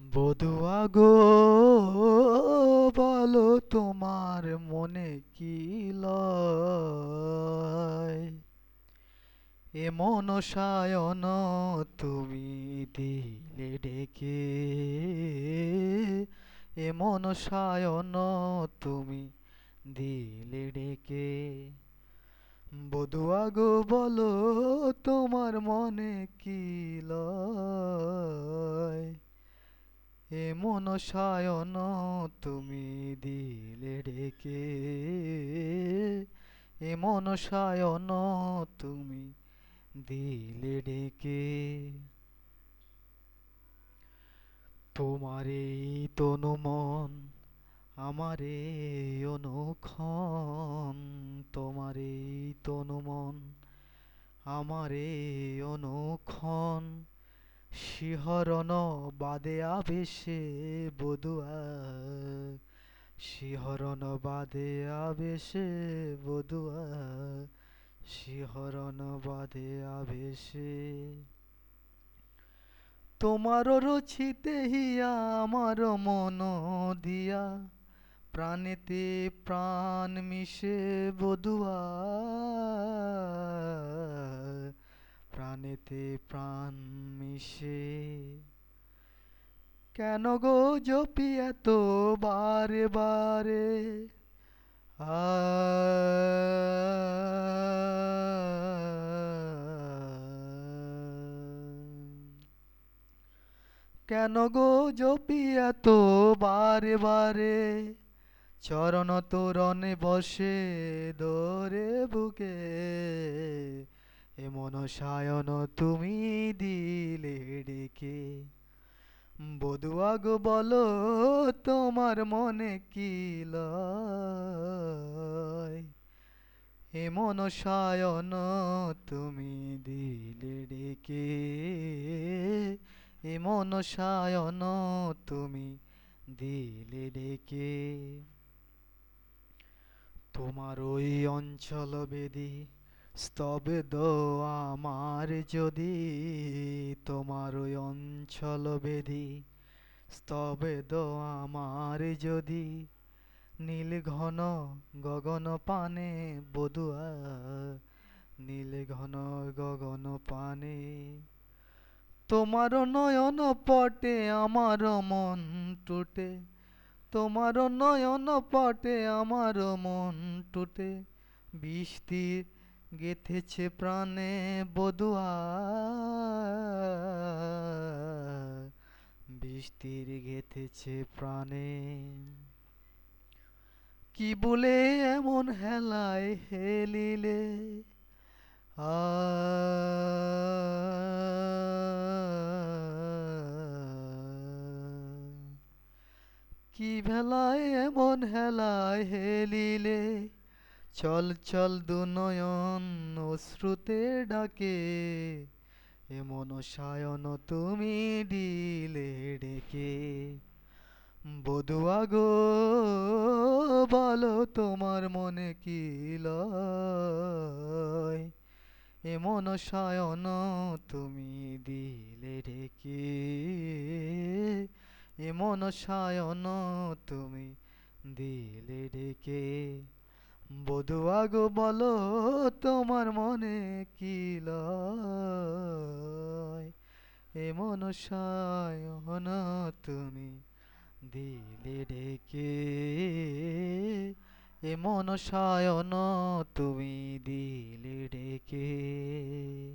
বধুয়া গো, বলো তোমার মনে কি লয়? এমন সায়ন তুমি দিলে ডেকে, এমন সায়ন তুমি দিলে ডেকে। বধুয়া গো, বলো তোমার মনে কি লয়? এমন সায়ন তুমি দিলে ডেকে, এমন সায়ন তুমি দিলে ডেকে। তোমার এই তনু মন আমার এই অনুক্ষণ, তোমার এই তনু মন আমার এই অনুক্ষণ, শিহরণ বাদে আবেশে বধুয়া, শিহরণ বাদে আবেশে বধুয়া, শিহরণ বাদে আবেশে। তোমার রচিতে হিয়া আমার মন দিয়া, প্রাণেতে প্রাণ মিশে বধুয়া, প্রাণেতে প্রাণ মিশে। কেন গো জপি এত বারে বারে, আ কেন গো জপি এত বারে বারে, চরণ তোরণে বসে দোরে বুকে। এমন সায়ন তুমি দিলে ডেকে। বধুয়া গো, বলো তোমার মনে কি লয়? এমন সায়ন তুমি দিলে ডেকে, এমন সায়ন তুমি দিলে ডেকে। তোমার ওই অঞ্চল বেদি স্তবেদ আমার যদি, তোমার ওই অঞ্চল বেদি স্তবেদ আমার যদি, নীল ঘন গগন পানে বধুয়া, নীল ঘন গগন পানে। তোমার নয়ন পটে আমার মন টুটে, তোমার নয়ন পটে আমার মন টুটে। বৃষ্টি গেথেছে প্রাণে বধুয়া, বৃষ্টির গেথেছে প্রাণে। কি বলে এমন হেলায় হেলিলে, আ কি ভেলায় এমন হেলায় হেলিলে, চল চল দুনয়ন অশ্রুতে ডাকে। এমন সায়ন তুমি দিলে ডেকে। বধুয়া গো, বলো তোমার মনে কি লয়? এমন সায়ন তুমি দিলে ডেকে, এমন সায়ন তুমি দিলে ডেকে। বধুয়া গো, বলো তোমার মনে কি লয়? এমন সায়ন তুমি দিলে ডেকে, এমন সায়ন তুমি দিলে ডেকে।